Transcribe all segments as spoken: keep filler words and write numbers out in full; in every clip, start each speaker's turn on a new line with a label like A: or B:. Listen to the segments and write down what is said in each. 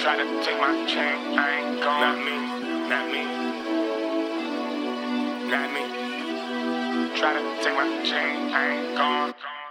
A: Try to take my chain, I ain't gone. Not me, not me, not me. Try to take my chain, I ain't gone.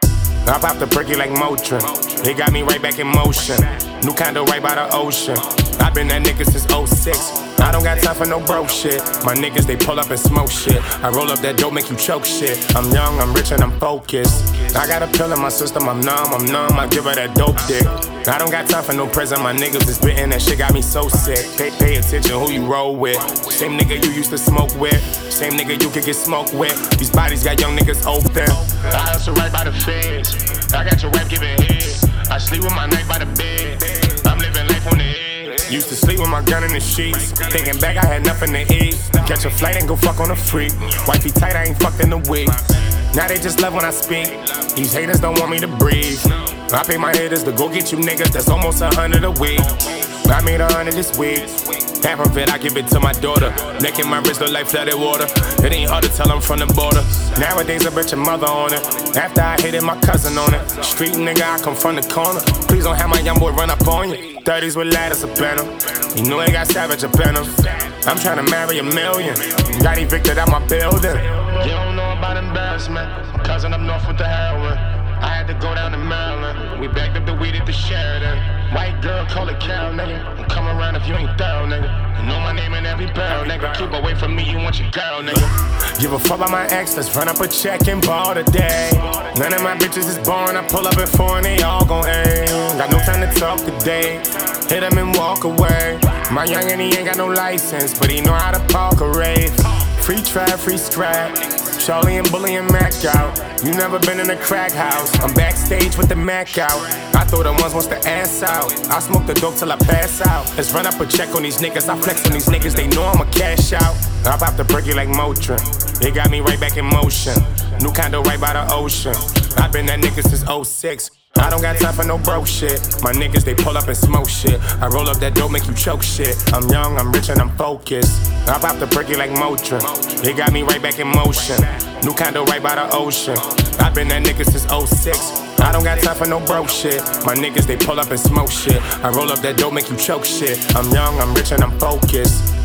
A: I popped the perky like Motrin. It got me right back in motion. New condo right by the ocean. I been that nigga since oh six. I don't got time for no broke shit. My niggas, they pull up and smoke shit. I roll up that dope, make you choke shit. I'm young, I'm rich, and I'm focused. I got a pill in my system, I'm numb, I'm numb. I give her that dope dick. I don't got time for no prison. My niggas is bitten, that shit got me so sick. Pay, pay attention who you roll with. Same nigga you used to smoke with. Same nigga you could get smoked with. These bodies got young niggas open. I hustle right by the fence. I got your rap giving head. I sleep with my night by the bed. I'm living life on the edge. Used to sleep with my gun in the sheets. Thinking back, I had nothing to eat. Catch a flight and go fuck on a freak. Wifey tight, I ain't fucked in a week. Now they just love when I speak. These haters don't want me to breathe. I pay my haters to go get you niggas. That's almost a hundred a week. I made a hundred this week. Half of it, I give it to my daughter. Neck in my wrist look like flooded water. It ain't hard to tell I'm from the border. Nowadays I bet your mother on it. After I hated my cousin on it. Street nigga, I come from the corner. Please don't have my young boy run up on you. Thirties with ladders up in them. You know they got savage up in them. I'm trying to marry a million. Got evicted out my building. You don't know about embarrassment. My cousin up north with the heroin. I had to go down to Maryland. We backed up the weed at the Sheridan. White girl, call it Carol, nigga. And come around if you ain't thorough, nigga. You know my name in every barrel, nigga. Keep away from me, you want your girl, nigga. Give a fuck about my ex, let's run up a check and ball today. None of my bitches is born, I pull up at four and they all gon' aim. Got no time to talk today. Hit him and walk away. My youngin', he ain't got no license, but he know how to park a rave. Free trap, free scrap. Charlie and Bully and Mac out. You never been in a crack house. I'm backstage with the Mac out. I throw the ones once the ass out. I smoke the dope till I pass out. Let's run up a check on these niggas. I flex on these niggas, they know I'ma cash out. I pop the perky like Motrin. It got me right back in motion. New condo right by the ocean. I been that nigga since oh six. I don't got time for no broke shit. My niggas, they pull up and smoke shit. I roll up that dope, make you choke shit. I'm young, I'm rich, and I'm focused. I pop the perky like Motrin. It got me right back in motion. New condo right by the ocean. I been that nigga since oh six. I don't got time for no broke shit. My niggas, they pull up and smoke shit. I roll up that dope, make you choke shit. I'm young, I'm rich, and I'm focused.